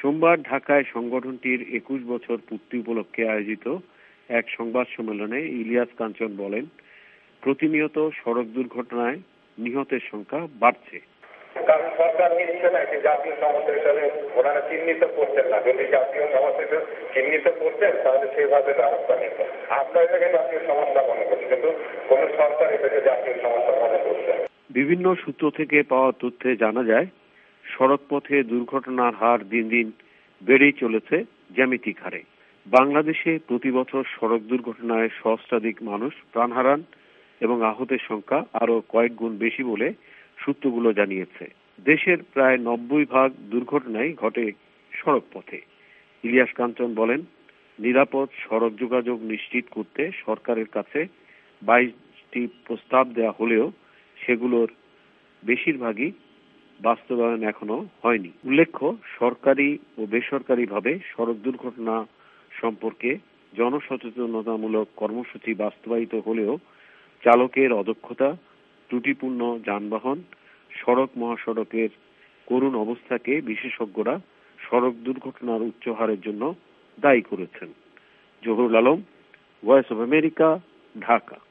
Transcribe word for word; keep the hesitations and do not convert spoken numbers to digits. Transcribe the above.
সোমবার ঢাকায় সংগঠনটির একুশ বছর পূর্তি উপলক্ষে আয়োজিত এক সংবাদ সম্মেলনে ইলিয়াস কাঞ্চন বলেন, প্রতিনিয়ত সড়ক দুর্ঘটনায় নিহতের সংখ্যা বাড়ছে। কারণ সরকার নিচ্ছে না একটি জাতীয় সমস্যা হিসাবে ওনারা চিহ্নিত করছেন না। যদি জাতীয় সমস্যা চিহ্নিত করতেন তাহলে সেইভাবে ব্যবস্থা নিত। আমরা এটাকে জাতীয় সমস্যা মনে করছি, কিন্তু কোন সরকার এটাকে জাতীয় সমস্যা মনে করছে। বিভিন্ন সূত্র থেকে পাওয়া তথ্যে জানা যায়, সড়ক পথে দুর্ঘটনার হার দিন দিন বেড়েই চলেছে জ্যামিতিক হারে। বাংলাদেশে প্রতি বছর সড়ক দুর্ঘটনায় সহস্রাধিক মানুষ প্রাণ হারান এবং আহতের সংখ্যা আরো কয়েক গুণ বেশি বলে সূত্রগুলো জানিয়েছে। দেশের প্রায় নব্বই ভাগ দুর্ঘটনাই ঘটে সড়ক পথে। ইলিয়াস কাঞ্চন বলেন, নিরাপদ সড়ক যোগাযোগ নিশ্চিত করতে সরকারের কাছে বাইশটি প্রস্তাব দেওয়া হলেও সেগুলোর বেশিরভাগই বাস্তবায়ন এখনো হয়নি। উল্লেখ্য, সরকারি ও বেসরকারিভাবে সড়ক দুর্ঘটনা সম্পর্কে জনসচেতনতামূলক কর্মসূচি বাস্তবায়িত হলেও চালকের অদক্ষতা, ত্রুটিপূর্ণ যানবাহন, সড়ক মহাসড়কের করুণ অবস্থাকে বিশেষজ্ঞরা সড়ক দুর্ঘটনার উচ্চ হারের জন্য দায়ী করেছেন। Zahurul Alam, voice of America, Dhaka.